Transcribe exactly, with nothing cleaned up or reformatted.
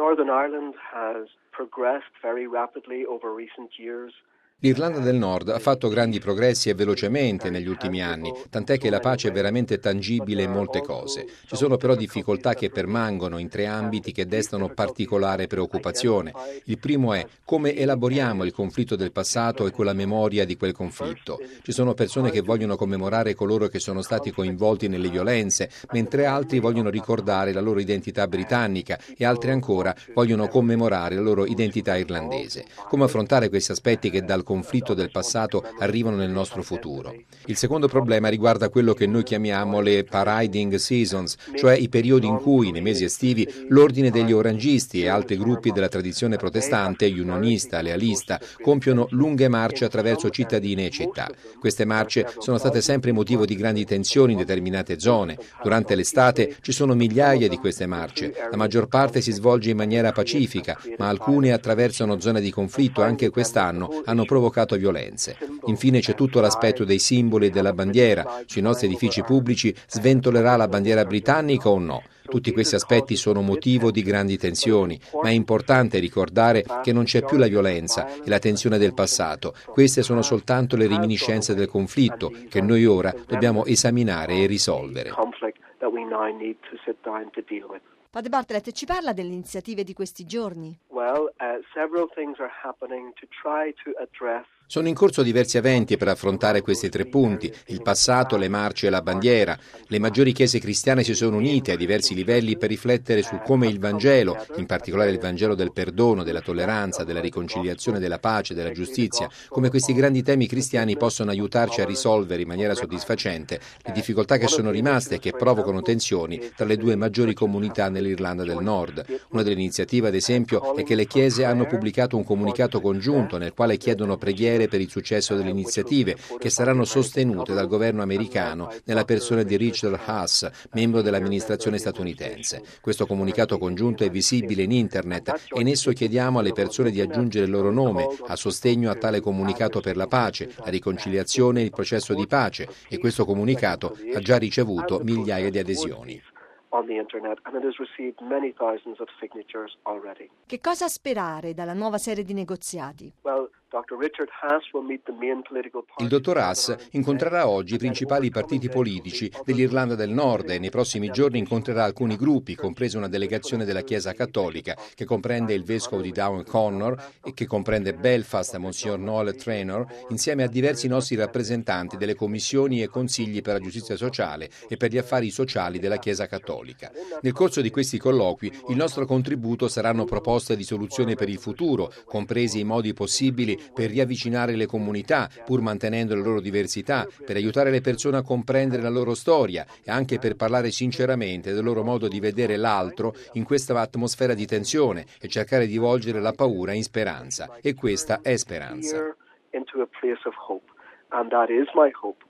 Northern Ireland has progressed very rapidly over recent years. L'Irlanda del Nord ha fatto grandi progressi e velocemente negli ultimi anni, tant'è che la pace è veramente tangibile in molte cose. Ci sono però difficoltà che permangono in tre ambiti che destano particolare preoccupazione. Il primo è come elaboriamo il conflitto del passato e quella memoria di quel conflitto. Ci sono persone che vogliono commemorare coloro che sono stati coinvolti nelle violenze, mentre altri vogliono ricordare la loro identità britannica e altri ancora vogliono commemorare la loro identità irlandese. Come affrontare questi aspetti che dal conflitto del passato arrivano nel nostro futuro? Il secondo problema riguarda quello che noi chiamiamo le parading seasons, cioè i periodi in cui, nei mesi estivi, l'ordine degli orangisti e altri gruppi della tradizione protestante, unionista, lealista, compiono lunghe marce attraverso cittadine e città. Queste marce sono state sempre motivo di grandi tensioni in determinate zone. Durante l'estate ci sono migliaia di queste marce. La maggior parte si svolge in maniera pacifica, ma alcune attraversano zone di conflitto e anche quest'anno hanno provocato violenze. Infine c'è tutto l'aspetto dei simboli e della bandiera. Sui nostri edifici pubblici sventolerà la bandiera britannica o no? Tutti questi aspetti sono motivo di grandi tensioni, ma è importante ricordare che non c'è più la violenza e la tensione del passato. Queste sono soltanto le reminiscenze del conflitto che noi ora dobbiamo esaminare e risolvere. Padre Bartlett, ci parla delle iniziative di questi giorni? Well, uh, several things are happening to try to address. Sono in corso diversi eventi per affrontare questi tre punti: il passato, le marce e la bandiera. Le maggiori chiese cristiane si sono unite a diversi livelli per riflettere su come il Vangelo, in particolare il Vangelo del perdono, della tolleranza, della riconciliazione, della pace, della giustizia, come questi grandi temi cristiani possono aiutarci a risolvere in maniera soddisfacente le difficoltà che sono rimaste e che provocano tensioni tra le due maggiori comunità nell'Irlanda del Nord. Una delle iniziative, ad esempio, è che le chiese hanno pubblicato un comunicato congiunto nel quale chiedono preghiere per il successo delle iniziative che saranno sostenute dal governo americano nella persona di Richard Haass, membro dell'amministrazione statunitense. Questo comunicato congiunto è visibile in internet e in esso chiediamo alle persone di aggiungere il loro nome a sostegno a tale comunicato per la pace, la riconciliazione e il processo di pace, e questo comunicato ha già ricevuto migliaia di adesioni. On the internet, and it has received many thousands of signatures already. Che cosa sperare dalla nuova serie di negoziati? Well, doctor Richard Haass will meet the main political parties. Il dottor Haass incontrerà oggi i principali partiti politici dell'Irlanda del Nord e nei prossimi giorni incontrerà alcuni gruppi, compresa una delegazione della Chiesa Cattolica che comprende il vescovo di Down Connor e che comprende Belfast, Monsignor Noel Traynor, insieme a diversi nostri rappresentanti delle commissioni e consigli per la giustizia sociale e per gli affari sociali della Chiesa Cattolica. Nel corso di questi colloqui il nostro contributo saranno proposte di soluzione per il futuro, compresi i modi possibili per riavvicinare le comunità, pur mantenendo le loro diversità, per aiutare le persone a comprendere la loro storia e anche per parlare sinceramente del loro modo di vedere l'altro in questa atmosfera di tensione e cercare di volgere la paura in speranza. E questa è speranza.